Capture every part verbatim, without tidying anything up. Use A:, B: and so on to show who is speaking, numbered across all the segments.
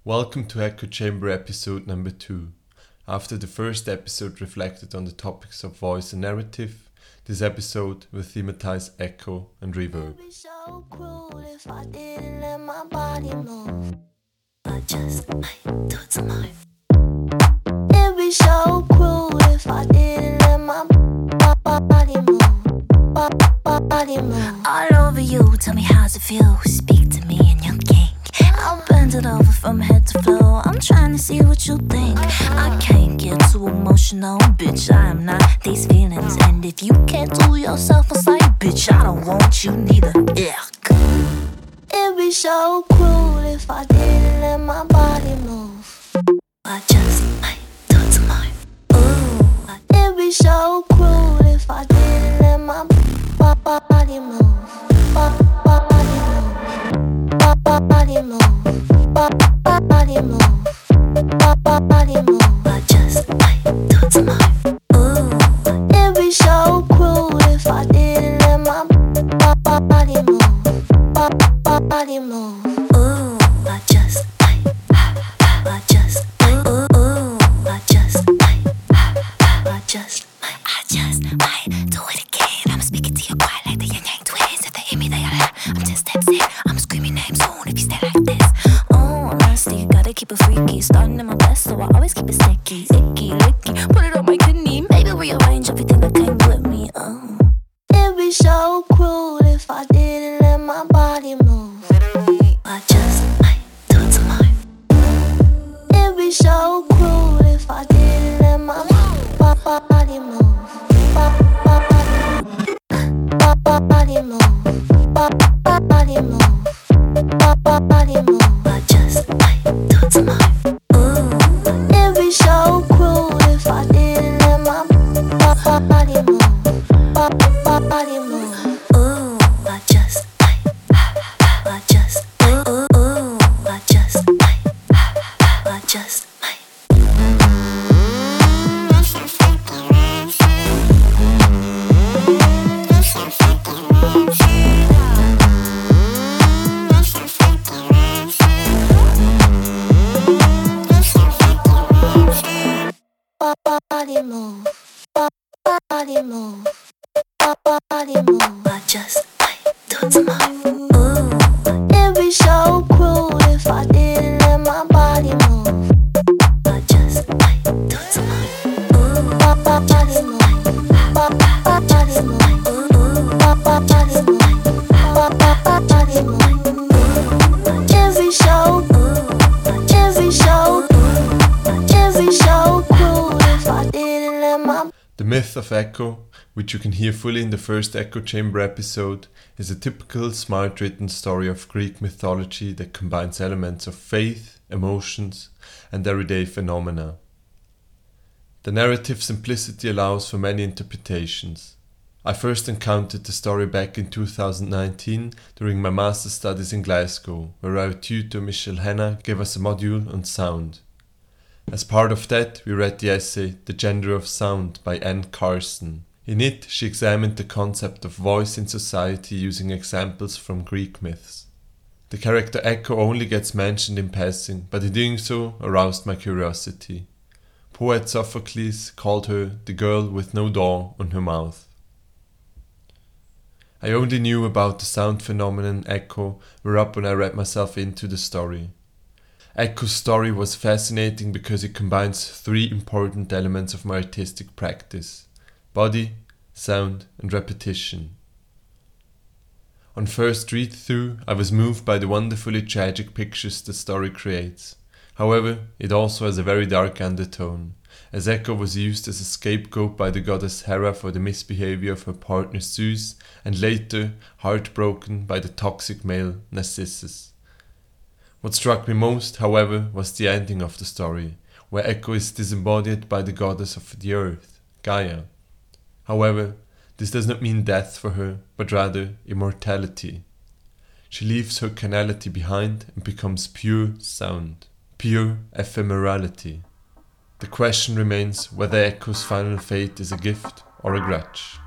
A: Welcome to Echo Chamber episode number two. After the first episode reflected on the topics of voice and narrative, this episode will thematize echo and reverb.
B: It'd be so cruel if I didn't let my body move. I just might do it tomorrow. It'd be so cruel if I didn't let my body move. Body move. All over you, tell me how's it feel. Speak to me in your kink. I'll bend it over from head to floor. I'm trying to see what you think. I can't get too emotional, bitch. I am not these feelings. And if you can't do yourself a sight, bitch, I don't want you neither. Yuck. It'd be so cruel if I didn't let my body move. I just might do it tomorrow. Ooh. It'd be so cruel if I didn't let my body move. Body move. Body move. Body move. Body move. I just might do it tomorrow. Ooh. It'd be so cruel if I didn't let my body move. Body move. Ooh. I just might. I just might. Ooh. Ooh. I just might. I just might. I just might do it again. I'm speaking to you quiet like the Yin Yang twins. If they hear me, they are. I'm just upset. I'm screaming names soon if you stay like this. Oh, nasty, gotta keep it freaky. Starting in my best, so I always keep it sticky. Icky, licky, put it on my kidney. Maybe rearrange everything that came with me. Oh, it'd be so cruel if I didn't let my body move. I just might do it tomorrow. It'd be so cruel if I didn't let my body move. Body move. Body move. Body move. I just might do it tomorrow. Ooh. It'd be so cruel if I didn't let my body move. Body move. Ooh. I just might. I just might. Ooh. Ooh. I just might. I just might. Body move, body move, body move. I just might do it tomorrow. Ooh, it'd be so cruel if I didn't let my body move. I just might do it tomorrow. Ooh, body move, body move, ooh, body move, body move. It'd be so, it'd be so, it'd be so cruel if I didn't let my.
A: The myth of echo, which you can hear fully in the first Echo Chamber episode, is a typical smart written story of Greek mythology that combines elements of faith, emotions, and everyday phenomena. The narrative simplicity allows for many interpretations. I first encountered the story back in two thousand nineteen during my master's studies in Glasgow, where our tutor Michelle Hanna gave us a module on sound. As part of that, we read the essay The Gender of Sound by Anne Carson. In it, she examined the concept of voice in society using examples from Greek myths. The character Echo only gets mentioned in passing, but in doing so aroused my curiosity. Poet Sophocles called her the girl with no door on her mouth. I only knew about the sound phenomenon echo were up when I read myself into the story. Echo's story was fascinating because it combines three important elements of my artistic practice: body, sound, and repetition. On first read-through, I was moved by the wonderfully tragic pictures the story creates. However, it also has a very dark undertone, as Echo was used as a scapegoat by the goddess Hera for the misbehavior of her partner Zeus, and later heartbroken by the toxic male Narcissus. What struck me most, however, was the ending of the story, where Echo is disembodied by the goddess of the earth, Gaia. However, this does not mean death for her, but rather immortality. She leaves her carnality behind and becomes pure sound, pure ephemerality. The question remains whether Echo's final fate is a gift or a grudge.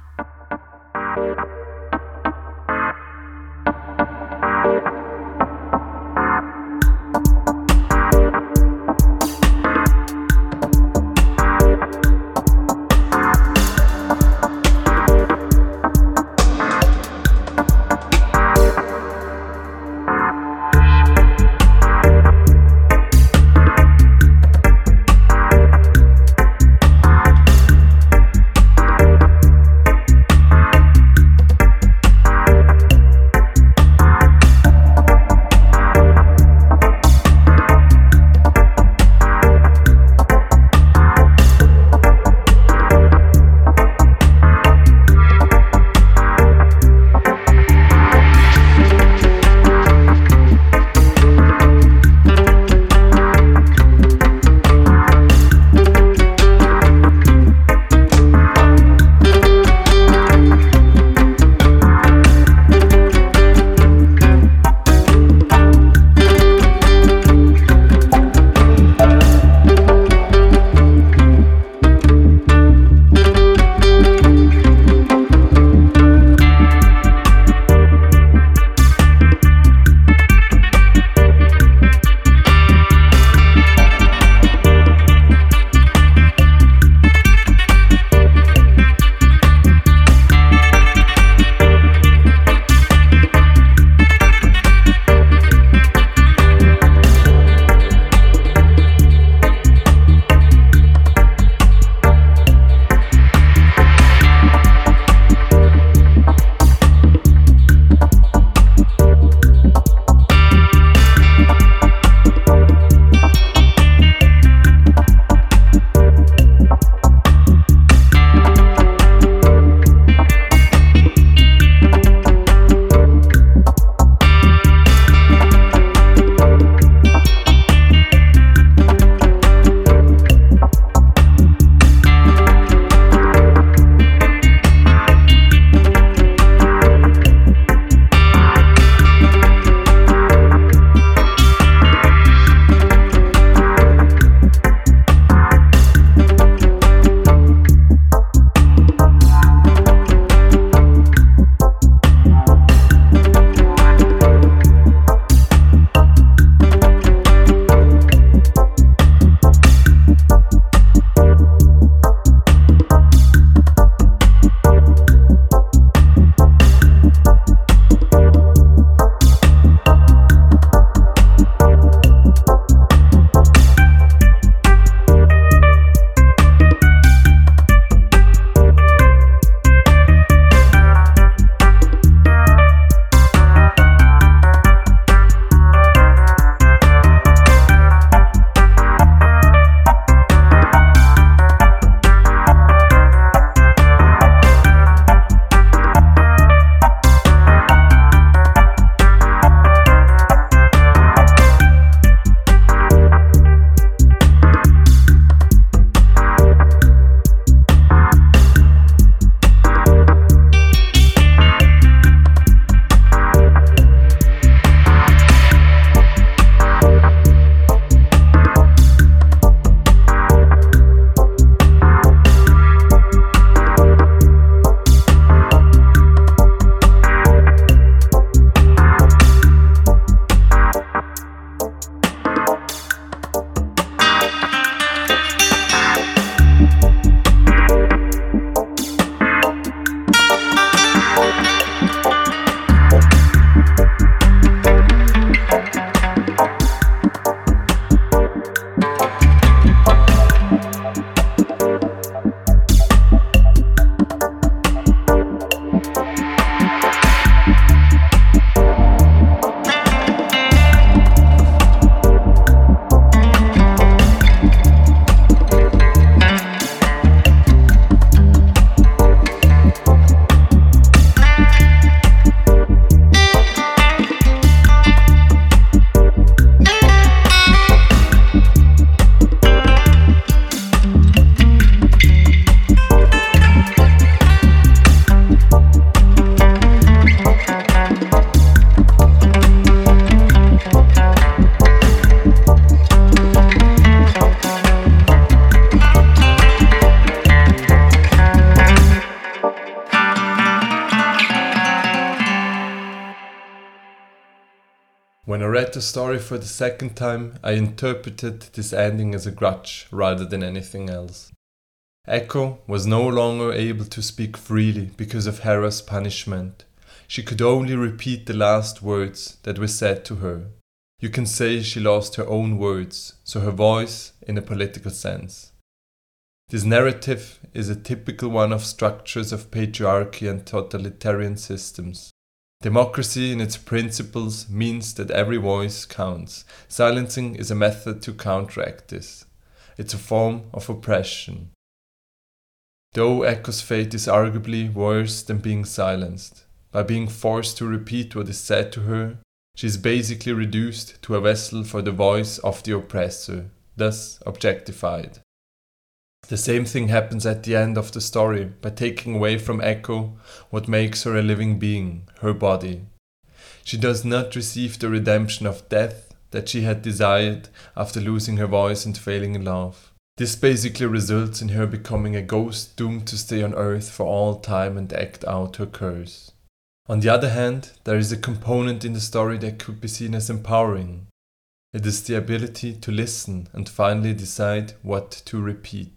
A: When I read the story for the second time, I interpreted this ending as a grudge rather than anything else. Echo was no longer able to speak freely because of Hera's punishment. She could only repeat the last words that were said to her. You can say she lost her own words, so her voice in a political sense. This narrative is a typical one of structures of patriarchy and totalitarian systems. Democracy in its principles means that every voice counts. Silencing is a method to counteract this. It's a form of oppression. Though Echo's fate is arguably worse than being silenced. By being forced to repeat what is said to her, she is basically reduced to a vessel for the voice of the oppressor, thus objectified. The same thing happens at the end of the story, by taking away from Echo what makes her a living being, her body. She does not receive the redemption of death that she had desired after losing her voice and failing in love. This basically results in her becoming a ghost doomed to stay on Earth for all time and act out her curse. On the other hand, there is a component in the story that could be seen as empowering. It is the ability to listen and finally decide what to repeat.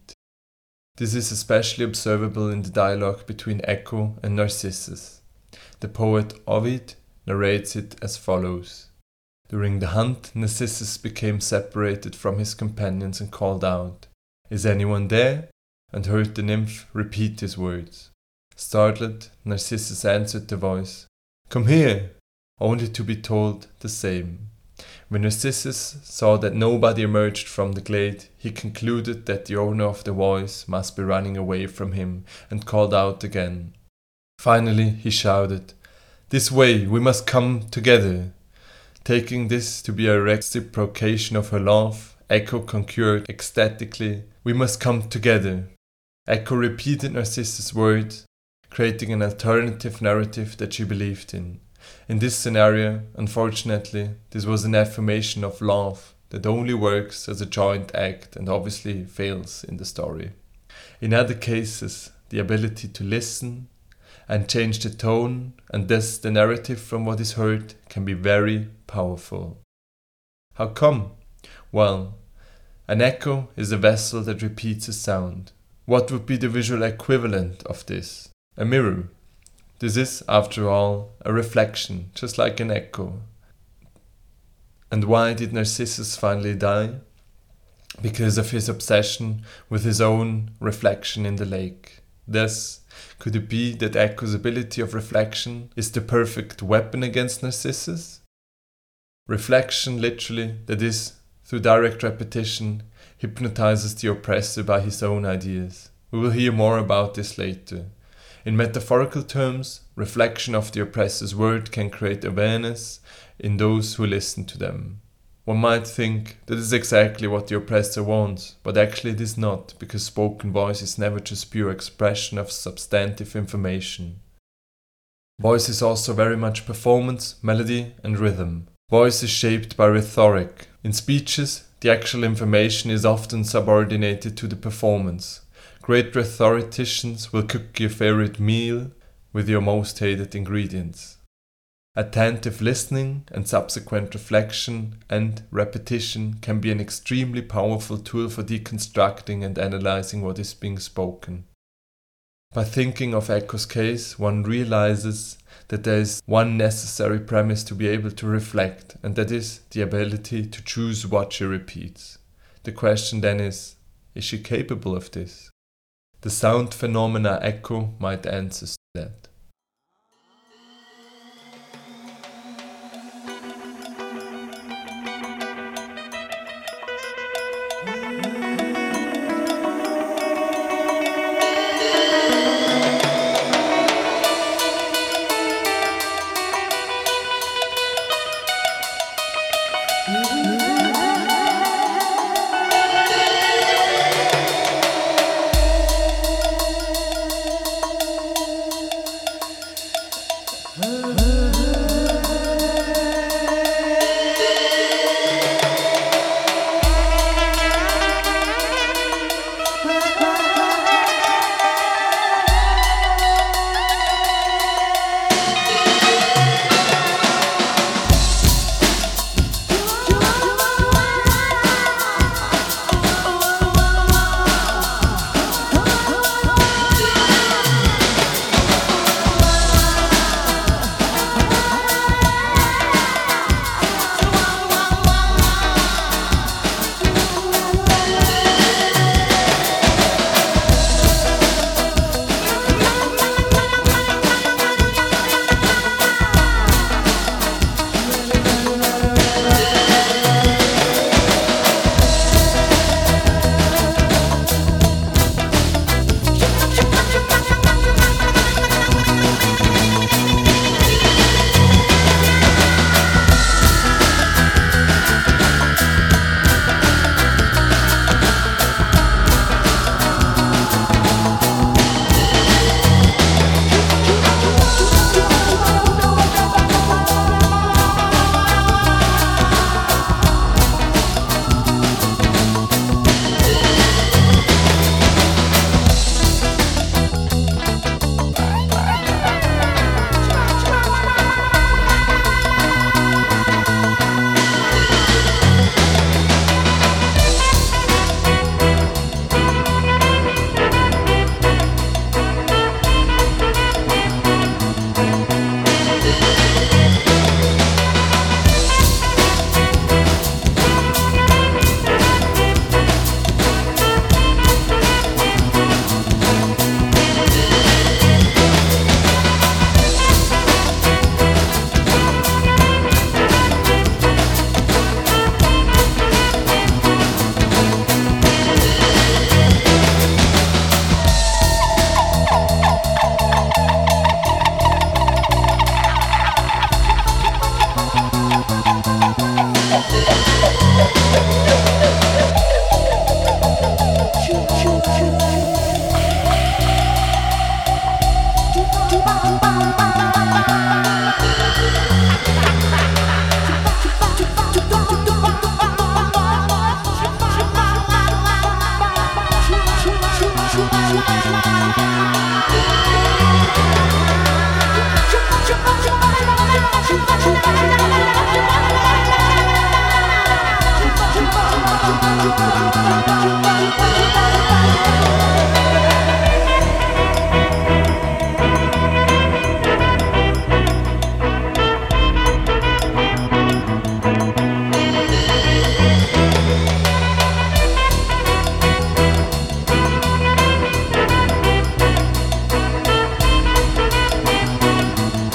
A: This is especially observable in the dialogue between Echo and Narcissus. The poet Ovid narrates it as follows. During the hunt, Narcissus became separated from his companions and called out, "Is anyone there?" and heard the nymph repeat his words. Startled, Narcissus answered the voice, "Come here," only to be told the same. When Narcissus saw that nobody emerged from the glade, he concluded that the owner of the voice must be running away from him and called out again. Finally, he shouted, "This way, we must come together." Taking this to be a reciprocation of her love, Echo concurred ecstatically, "We must come together." Echo repeated Narcissus' words, creating an alternative narrative that she believed in. In this scenario, unfortunately, this was an affirmation of love that only works as a joint act and obviously fails in the story. In other cases, the ability to listen and change the tone and thus the narrative from what is heard can be very powerful. How come? Well, an echo is a vessel that repeats a sound. What would be the visual equivalent of this? A mirror. This is, after all, a reflection, just like an echo. And why did Narcissus finally die? Because of his obsession with his own reflection in the lake. Thus, could it be that Echo's ability of reflection is the perfect weapon against Narcissus? Reflection, literally, that is, through direct repetition, hypnotizes the oppressor by his own ideas. We will hear more about this later. In metaphorical terms, reflection of the oppressor's word can create awareness in those who listen to them. One might think that is exactly what the oppressor wants, but actually it is not, because spoken voice is never just pure expression of substantive information. Voice is also very much performance, melody, and rhythm. Voice is shaped by rhetoric. In speeches, the actual information is often subordinated to the performance. Great rhetoricians will cook your favorite meal with your most hated ingredients. Attentive listening and subsequent reflection and repetition can be an extremely powerful tool for deconstructing and analyzing what is being spoken. By thinking of Echo's case, one realizes that there is one necessary premise to be able to reflect, and that is the ability to choose what she repeats. The question then is, is she capable of this? The sound phenomena Echo might answer to that.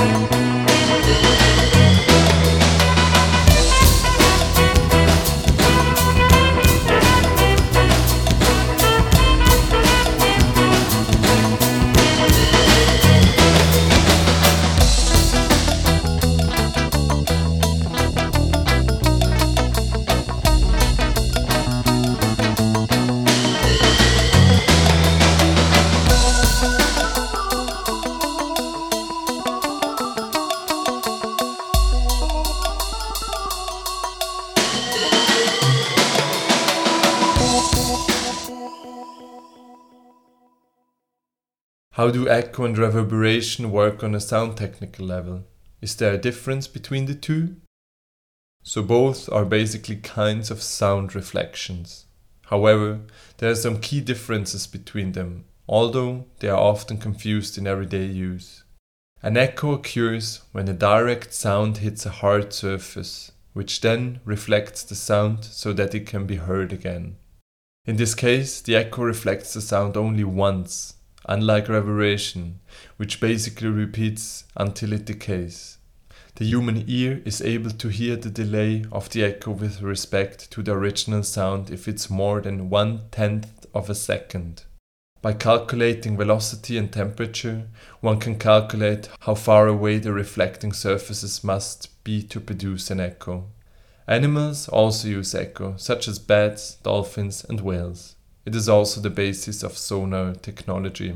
A: How do echo and reverberation work on a sound technical level? Is there a difference between the two? So both are basically kinds of sound reflections. However, there are some key differences between them, although they are often confused in everyday use. An echo occurs when a direct sound hits a hard surface, which then reflects the sound so that it can be heard again. In this case, the echo reflects the sound only once, unlike reverberation, which basically repeats until it decays. The human ear is able to hear the delay of the echo with respect to the original sound if it's more than one-tenth of a second. By calculating velocity and temperature, one can calculate how far away the reflecting surfaces must be to produce an echo. Animals also use echo, such as bats, dolphins, and whales. It is also the basis of sonar technology.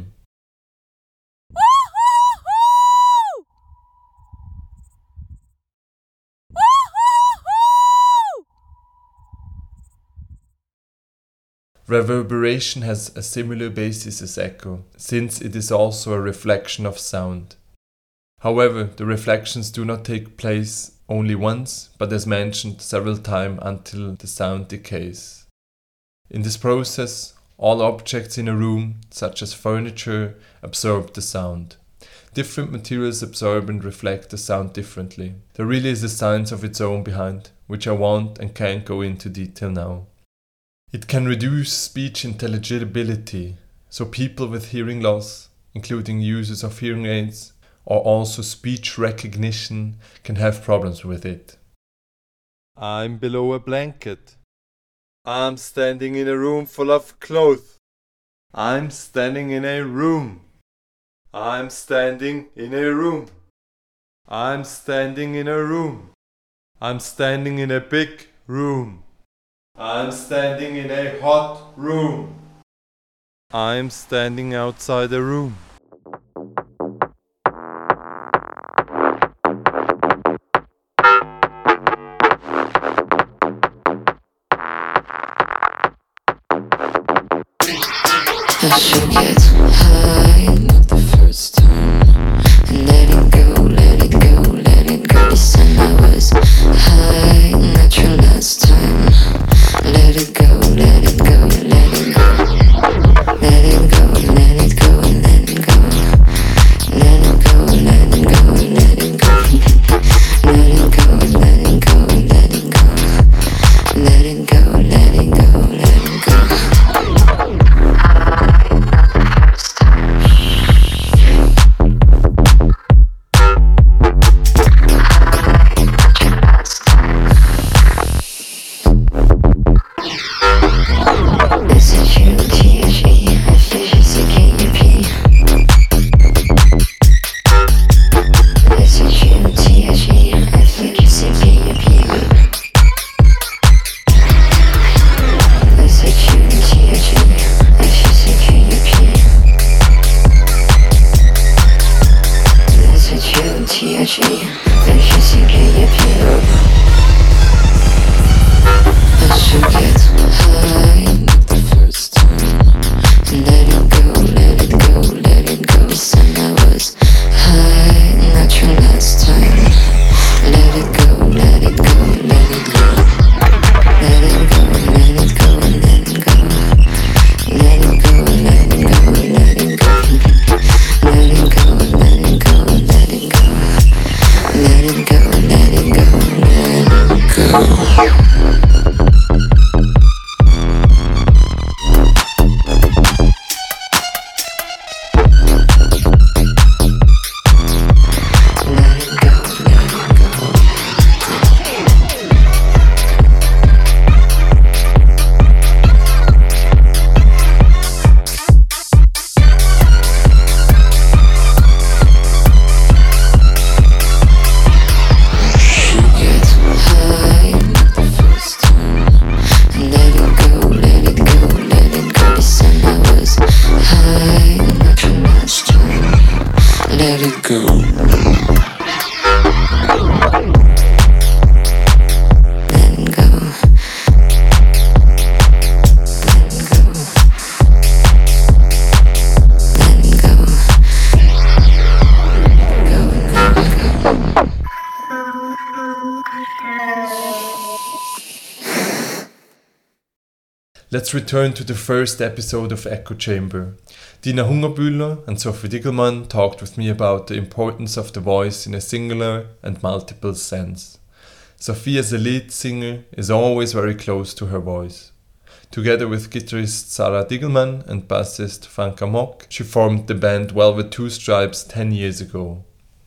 A: Reverberation has a similar basis as echo, since it is also a reflection of sound. However, the reflections do not take place only once, but as mentioned several times until the sound decays. In this process, all objects in a room, such as furniture, absorb the sound. Different materials absorb and reflect the sound differently. There really is a science of its own behind, which I won't and can't go into detail now. It can reduce speech intelligibility, so people with hearing loss, including users of hearing aids, or also speech recognition, can have problems with it. I'm below a blanket. I'm standing in a room full of clothes. I'm standing in a room. I'm standing in a room. I'm standing in a room. I'm standing in a big room. I'm standing in a hot room. I'm standing outside a room.
B: I should get high, not the first time. And let it go, let it go, let it go. This time I was high, not your last time. Let it go, let it go, let it go. Let it go, let it go, let it go. Let it go, let it go, let it go. Let it go, let it go, let it go. Let it go, let it go, let it go. Let it go, let it go, let it go.
A: Let's return to the first episode of Echo Chamber. Dina Hungerbühler and Sophie Diggelmann talked with me about the importance of the voice in a singular and multiple sense. Sophie as a lead singer is always very close to her voice. Together with guitarist Sarah Diggelmann and bassist Franka Mock, she formed the band Velvet Two Stripes ten years ago.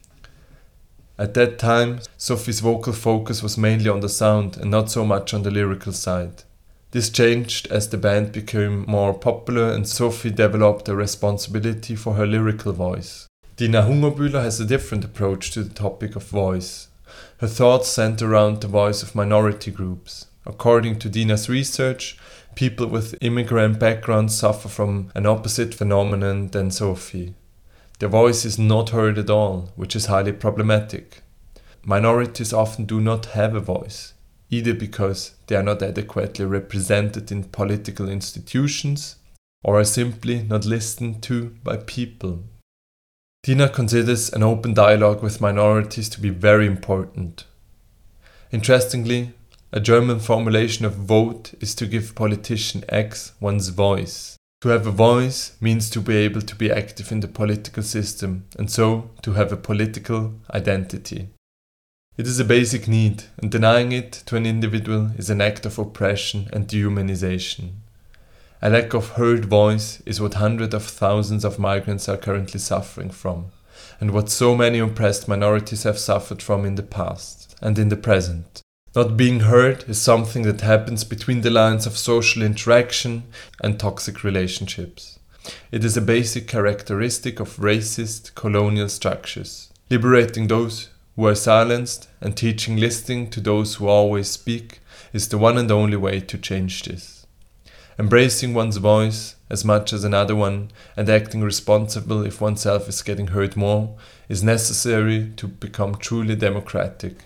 A: At that time, Sophie's vocal focus was mainly on the sound and not so much on the lyrical side. This changed as the band became more popular and Sophie developed a responsibility for her lyrical voice. Dina Hungerbühler has a different approach to the topic of voice. Her thoughts center around the voice of minority groups. According to Dina's research, people with immigrant backgrounds suffer from an opposite phenomenon than Sophie. Their voice is not heard at all, which is highly problematic. Minorities often do not have a voice, either because they are not adequately represented in political institutions or are simply not listened to by people. Dina considers an open dialogue with minorities to be very important. Interestingly, a German formulation of vote is to give politician X one's voice. To have a voice means to be able to be active in the political system and so to have a political identity. It is a basic need, and denying it to an individual is an act of oppression and dehumanization. A lack of heard voice is what hundreds of thousands of migrants are currently suffering from, and what so many oppressed minorities have suffered from in the past and in the present. Not being heard is something that happens between the lines of social interaction and toxic relationships. It is a basic characteristic of racist colonial structures. Liberating those who are silenced and teaching listening to those who always speak is the one and only way to change this. Embracing one's voice as much as another one and acting responsible if oneself is getting heard more is necessary to become truly democratic.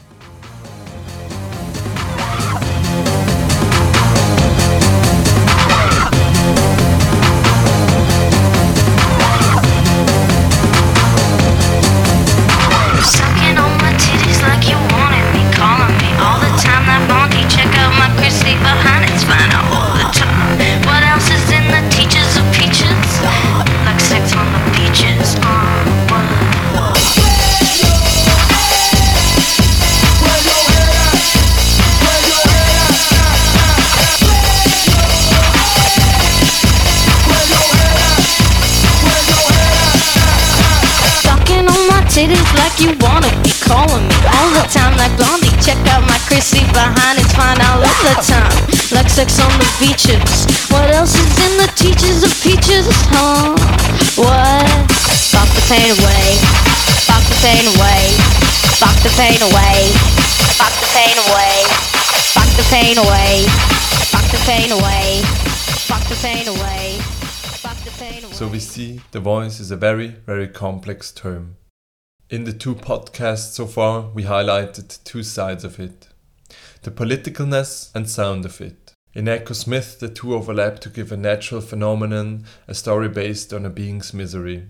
C: Titties like you wanna be calling me all the time like Blondie. Check out my Chrissy behind, it's fine all of the time. Like sex on the beaches. What else is in the teachers of peaches? Huh? What? Fuck the pain away. Fuck the pain away. Fuck the pain away. Fuck the pain away. Fuck the pain away. Fuck the pain away. Fuck the pain away. Fuck the pain away.
A: So we see the voice is a very, very complex term. In the two podcasts so far, we highlighted two sides of it. The politicalness and sound of it. In Echo Smith, the two overlap to give a natural phenomenon, a story based on a being's misery.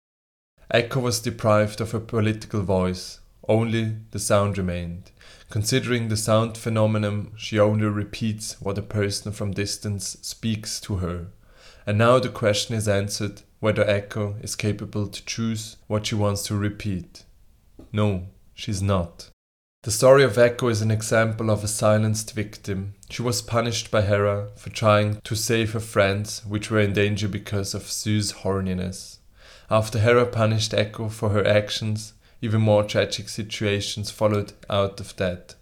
A: Echo was deprived of a political voice, only the sound remained. Considering the sound phenomenon, she only repeats what a person from distance speaks to her. And now the question is answered whether Echo is capable to choose what she wants to repeat. No, she's not. The story of Echo is an example of a silenced victim. She was punished by Hera for trying to save her friends, which were in danger because of Zeus' horniness. After Hera punished Echo for her actions, even more tragic situations followed out of that.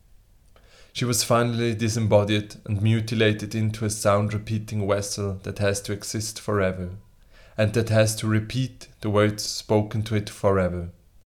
A: She was finally disembodied and mutilated into a sound-repeating vessel that has to exist forever, and that has to repeat the words spoken to it forever.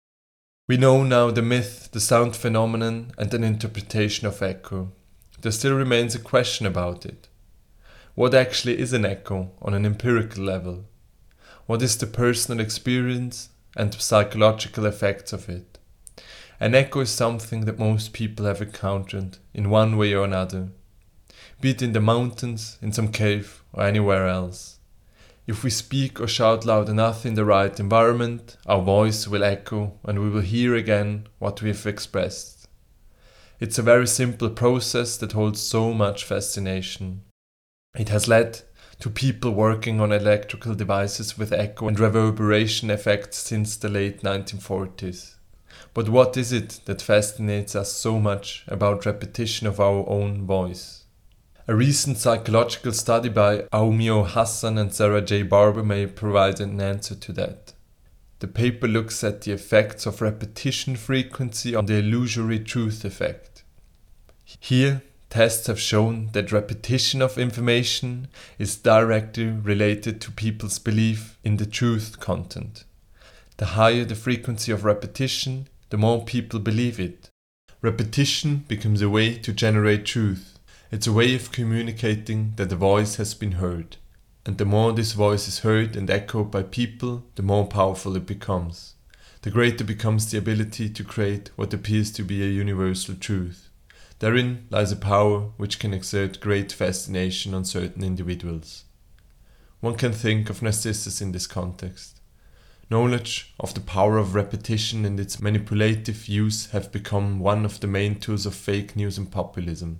A: We know now the myth, the sound phenomenon, and an interpretation of echo. There still remains a question about it. What actually is an echo on an empirical level? What is the personal experience and the psychological effects of it? An echo is something that most people have encountered in one way or another, be it in the mountains, in some cave, or anywhere else. If we speak or shout loud enough in the right environment, our voice will echo and we will hear again what we have expressed. It's a very simple process that holds so much fascination. It has led to people working on electrical devices with echo and reverberation effects since the late nineteen forties. But what is it that fascinates us so much about repetition of our own voice? A recent psychological study by Aumio Hassan and Sarah J. Barber may provide an answer to that. The paper looks at the effects of repetition frequency on the illusory truth effect. Here, tests have shown that repetition of information is directly related to people's belief in the truth content. The higher the frequency of repetition, the more people believe it. Repetition becomes a way to generate truth. It's a way of communicating that the voice has been heard. And the more this voice is heard and echoed by people, the more powerful it becomes. The greater becomes the ability to create what appears to be a universal truth. Therein lies a power which can exert great fascination on certain individuals. One can think of Narcissus in this context. Knowledge of the power of repetition and its manipulative use have become one of the main tools of fake news and populism.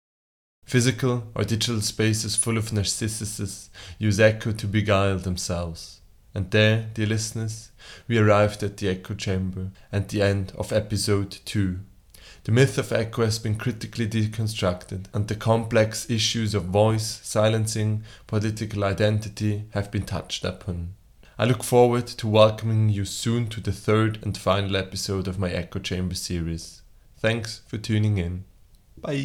A: Physical or digital spaces full of narcissuses use echo to beguile themselves. And there, dear listeners, we arrived at the echo chamber and the end of episode two. The myth of echo has been critically deconstructed, and the complex issues of voice, silencing, political identity have been touched upon. I look forward to welcoming you soon to the third and final episode of my Echo Chamber series. Thanks for tuning in. Bye.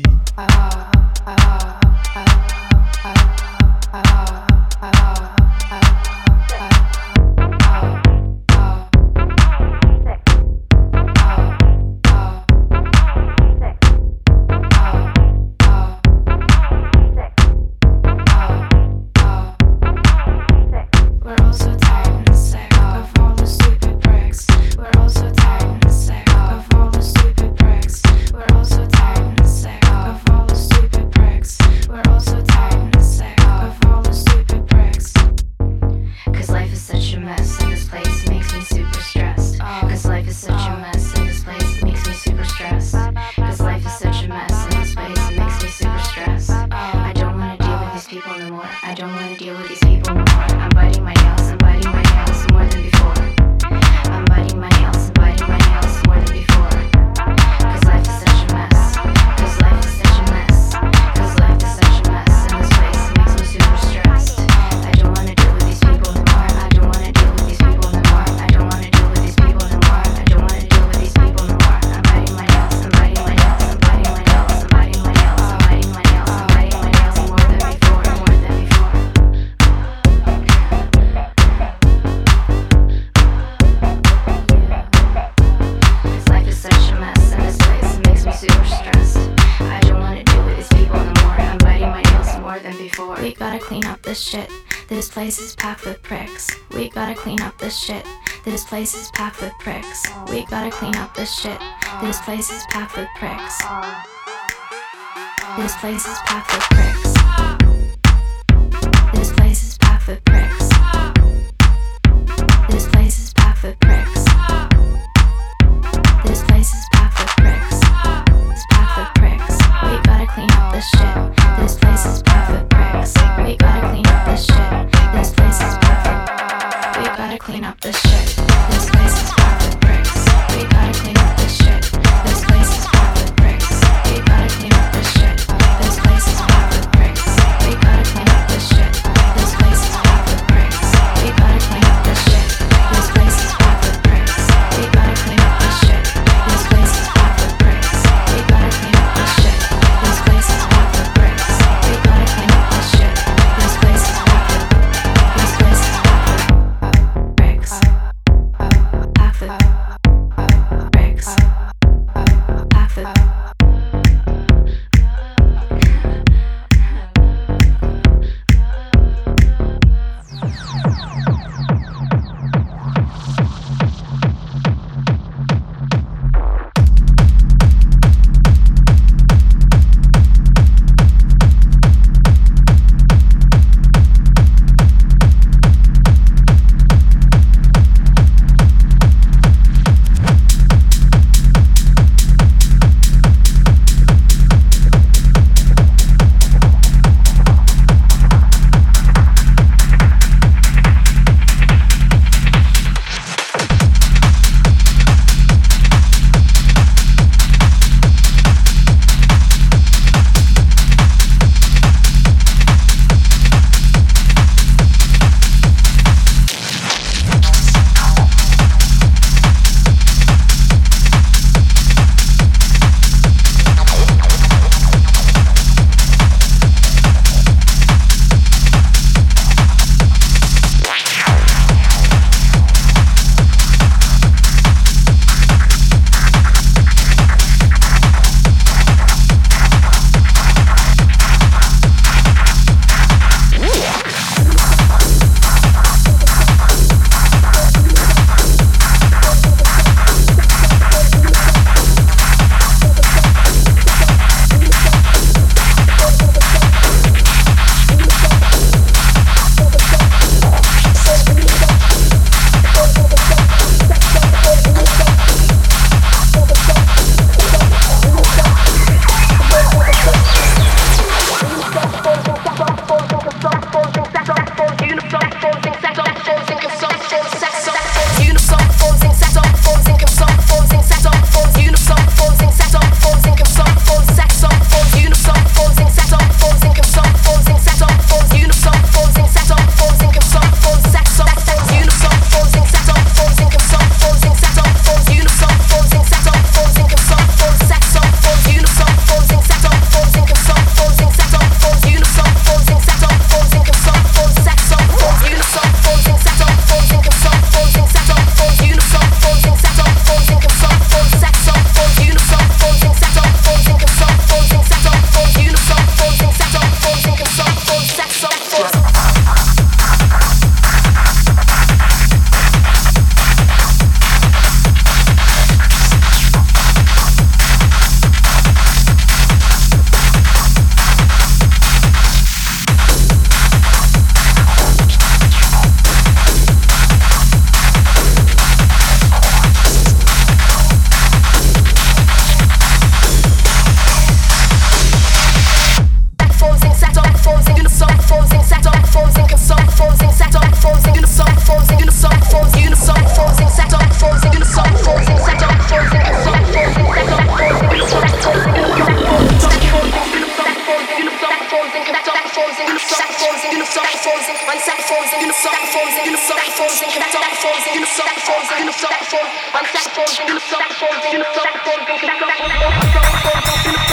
B: We gotta clean up this shit. This place is packed with pricks. We gotta clean up this shit. This place is packed with pricks. We gotta clean up this shit. This place is packed with pricks. This place is packed with pricks. This place is packed with pricks. This place is packed with pricks. This place is packed with pricks. It's packed with pricks. We gotta clean up this shit. This place is packed with pricks. We gotta clean up this shit. This place is packed with. We gotta clean up this shit. This place is packed with pricks. We gotta clean up this shit. This place is packed with pricks. We gotta clean up this shit. This place is packed with pricks.
C: saxophone, one saxophone, you saxophone, you saxophone, you saxophone.